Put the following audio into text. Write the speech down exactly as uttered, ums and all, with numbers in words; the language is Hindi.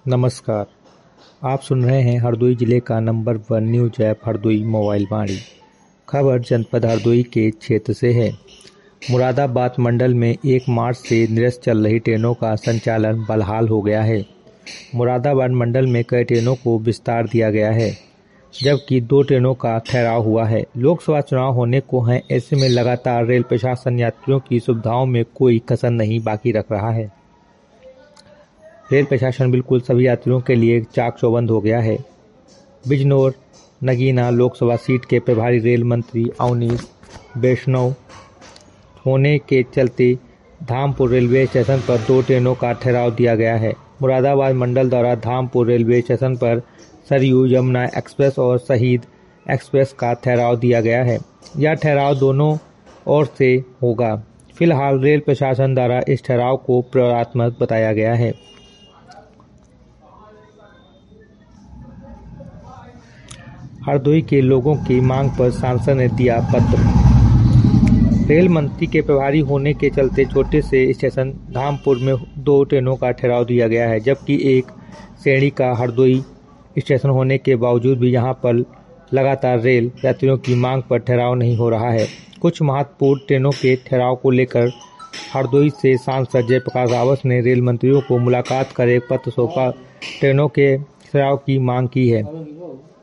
नमस्कार। आप सुन रहे हैं हरदोई जिले का number one news app Hardoi mobile Vani. खबर जनपद हरदोई के क्षेत्र से है। मुरादाबाद मंडल में एक मार्च से निरस्त चल रही ट्रेनों का संचालन बहाल हो गया है। मुरादाबाद मंडल में कई ट्रेनों को विस्तार दिया गया है, जबकि दो ट्रेनों का ठहराव हुआ है। लोकसभा चुनाव होने को हैं, ऐसे में लगातार रेल प्रशासन यात्रियों की सुविधाओं में कोई कसर नहीं बाकी रख रहा है। रेल प्रशासन बिल्कुल सभी यात्रियों के लिए चाक चौबंद हो गया है। बिजनौर नगीना लोकसभा सीट के प्रभारी रेल मंत्री अवनीश वैष्णव होने के चलते धामपुर रेलवे स्टेशन पर दो ट्रेनों का ठहराव दिया गया है। मुरादाबाद मंडल द्वारा धामपुर रेलवे स्टेशन पर सरयू यमुना एक्सप्रेस और शहीद एक्सप्रेस का ठहराव दिया गया है। यह ठहराव दोनों ओर से होगा। फिलहाल रेल प्रशासन द्वारा इस ठहराव को प्रयोगात्मक बताया गया है। हरदोई के लोगों की मांग पर सांसद ने दिया पत्र। रेल मंत्री के प्रभारी होने के चलते छोटे से स्टेशन धामपुर में दो ट्रेनों का ठहराव दिया गया है, जबकि एक श्रेणी का हरदोई स्टेशन होने के बावजूद भी यहां पर लगातार रेल यात्रियों की मांग पर ठहराव नहीं हो रहा है। कुछ महत्वपूर्ण ट्रेनों के ठहराव को लेकर हरदोई से सांसद जयप्रकाश रावत ने रेल मंत्रियों को मुलाकात कर एक पत्र सौंपा ट्रेनों के ठहराव की मांग की है।